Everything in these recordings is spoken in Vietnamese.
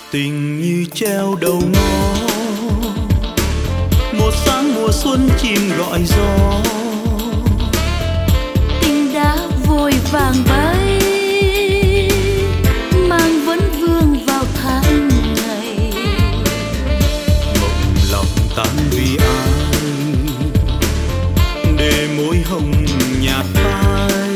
Tình như treo đầu ngõ, một sáng mùa xuân chim gọi gió. Tình đã vội vàng bay, mang vấn vương vào tháng ngày. Mộng lòng tan vì ai, để môi hồng nhạt phai.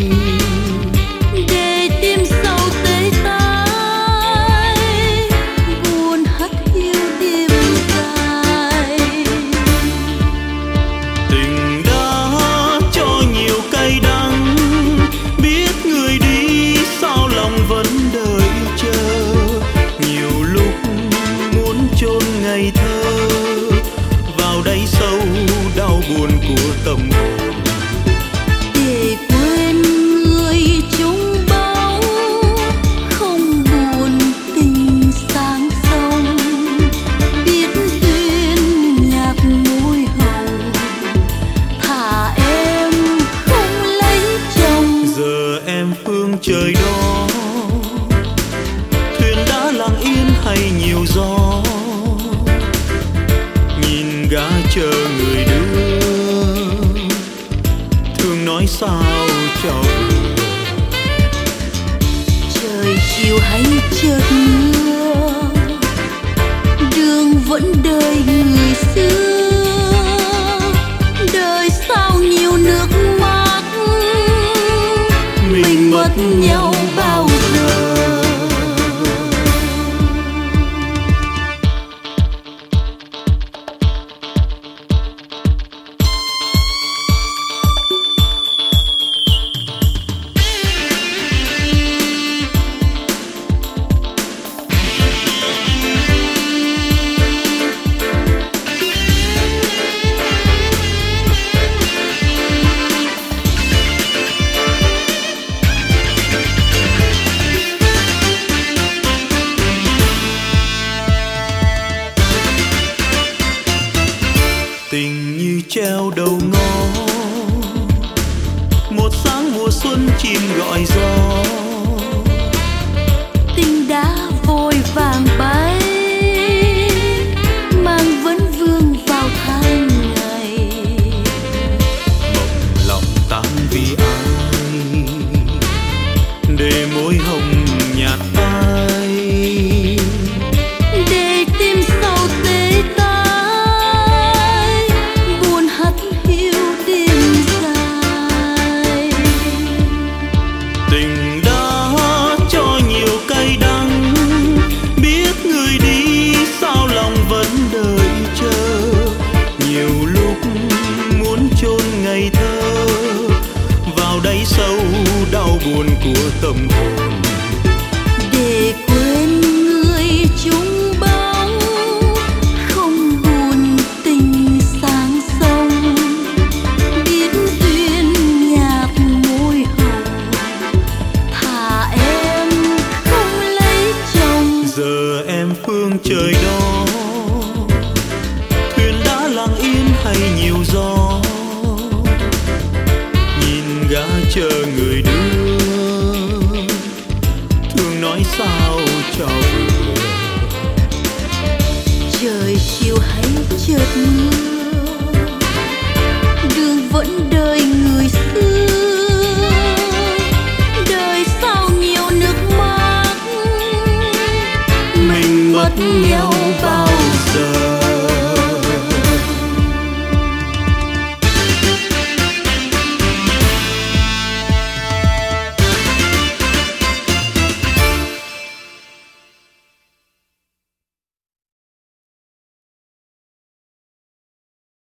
Để tim sâu tê tái, buồn hắt hiu đêm dài. Tình đã cho nhiều cay đắng, biết người đi sao lòng vẫn đợi chờ. Nhiều lúc muốn chôn ngày thơ vào đáy sâu đau buồn của tâm hồn. Để quên người chung bóng, không buồn tình sáng sông. Biết duyên nhạt môi hồng, thả em không lấy chồng. Giờ em phương trời đó, thuyền đã lặng yên hay nhiều gió. Nhìn gã chờ người đưa, thương nói sao cho vừa. Trời chiều hay chợt mưa, đường vẫn đợi người xưa. Đời sao nhiều nước mắt, mình mất nhau bao giờ. Tình như treo đầu ngõ, một sáng mùa xuân chim gọi gió. Tình đã vội vàng bay, mang vấn vương vào tháng ngày. Mộng lòng tan vì ai, để môi hồng nhạt phai. Để tim sâu tê tái, buồn hắt hiu đêm dài. Tình đã cho nhiều cay đắng, biết người đi sao lòng vẫn đợi chờ. Nhiều lúc muốn chôn ngày thơ vào đáy sâu đau buồn của tâm hồn. Để quên người chung bóng, không buồn tình sáng sông. Biết duyên nhạt môi hồng, thả em không lấy chồng. Giờ em phương trời đó, thuyền đã lặng yên hay nhiều gió. Nhìn gã chờ người